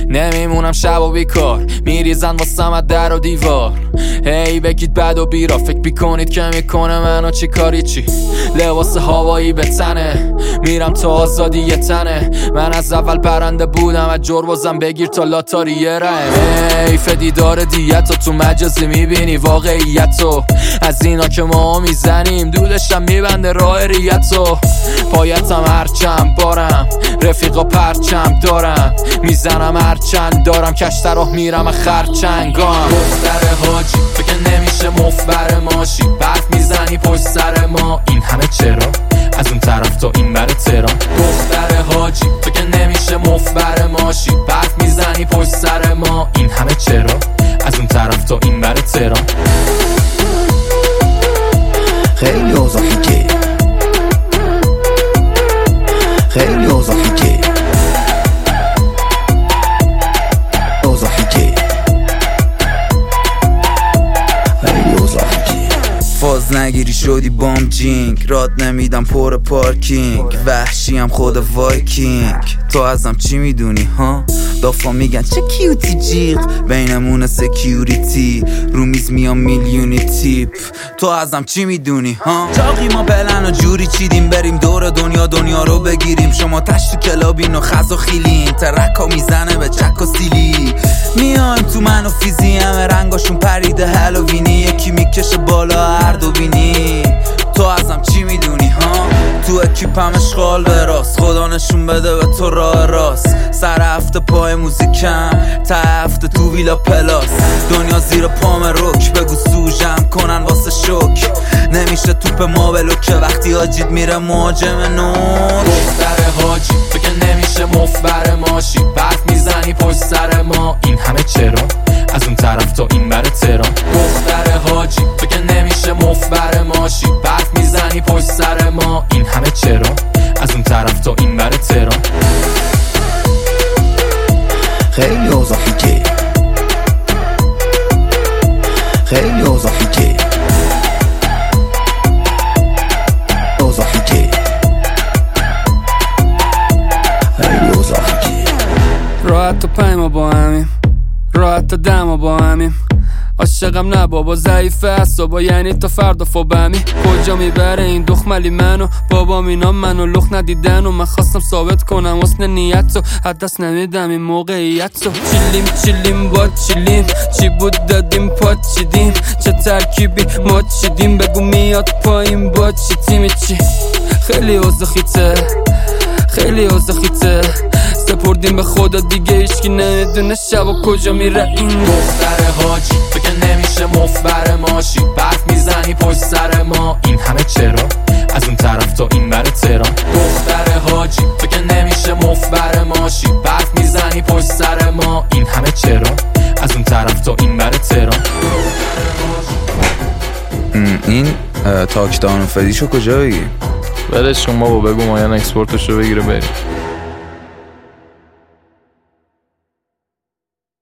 نمیمونم شب و بیکار، میریزن واسم از در و دیوار. هی بگید بد و بیرا، فکر بیکنید که میکنه منو چی کاری چی. لباس هوایی به تنه، میرم تا آزادی یه تنه. من از اول پرنده بودم، از جربازم بگیر تا لاتاریه رم. حیف دیدار دیتو، تو مجازی میبینی واقعیتو. از اینا که ما میزنیم دودشم میبنده راه ریتو. پایتم هرچند بارم، رفیقا پرچم دارم، میزنم هرچند دارم، کشت راه میرم خرچنگام. دختر حاجی فکر نمیشه مفبر ماشی، برف میزنی پشت سر ما، این همه چرا؟ از اون طرف تا این بر تهران. دختر حاجی فکر نمیشه مفبر ماشی، برف میزنی پشت سر ما، این همه چرا؟ از اون طرف تا این بر تهران. خیلی اوضاعی که خیلی اوضاعی که فاز نگیری شدی بام جینگ، راد نمیدم پر پارکینگ، وحشیم خود وایکینگ. تو ازم چی میدونی ها؟ دافا میگن چه کیوتی جیغ، بینمون سکیوریتی، رو میز میام میلیونی تیپ. تو ازم چی میدونی ها؟ چاقی ما پلن و جوری چیدیم، بریم دور دنیا رو بگیریم. شما تشت تو کلابین و خز و خیلین، ترکا میزنه به چک و سیلی. میایم تو من و فیزی، همه رنگاشون پریده هالووینی، یکی میکشه بالا هر دو بینی. تو ازم چی میدونی ها؟ تو اکیپم اشغال به راست، خدا نشون بده به تو راه راست. سر هفته پای موزیکم، تا هفته تو ویلا پلاس. دنیا زیر پام روک، بگو سوژم کنن واسه شوک. نمیشه توپ ما بلوکه وقتی حاجید میره مهاجم نور. دختر حاجی فکر نمیشه مفبر ماشی، برف میزنی پشت سر ما، این همه چرا؟ از اون طرف تا این بر تهران. دختر حاجی فکر نمیشه مفبر ماشی، برف میزنی پشت سر ما، این همه چرا؟ از اون طرف تا این بر تهران. خیلی اوضاعی که خیلی اوضاعی که اوضاعی که خیلی اوضاعی که راحت تا پایما با همیم، راحت تا دما با همیم. عاشقم نه بابا ضعیفه اعصابا، یعنی تا فردا فوبمی. کجا میبره این دخملی منو؟ بابام اینا منو لخ ندیدن و من خواستم ثابت کنم حسن نیتو، از دست نمیدم این موقعیتو. چیلیم با چیلیم، چی بود دادیم پا چیدیم، چه ترکیبی ما چیدیم، بگو میاد پایین با چی تیمی چی. خیلی اوضاع خیته، خیلی اوضاع خیته، سپردیم به خدا دیگه هیچکی نمیدونه شب و کجا میره این. دختر حاجی فکر نمیشه مفبر ماشی، برف میزنی پشت سر ما، این همه چرا؟ از اون طرف تا این بر تهران. دختر حاجی فکر نمیشه مفبر ماشی، برف میزنی پشت سر ما، این همه چرا؟ از اون طرف تا این بر تهران. این تاکدان و فدیشو کجا بگی؟ ولش کن بابا، بگو مایان اکسپورتشو بگیره بریم.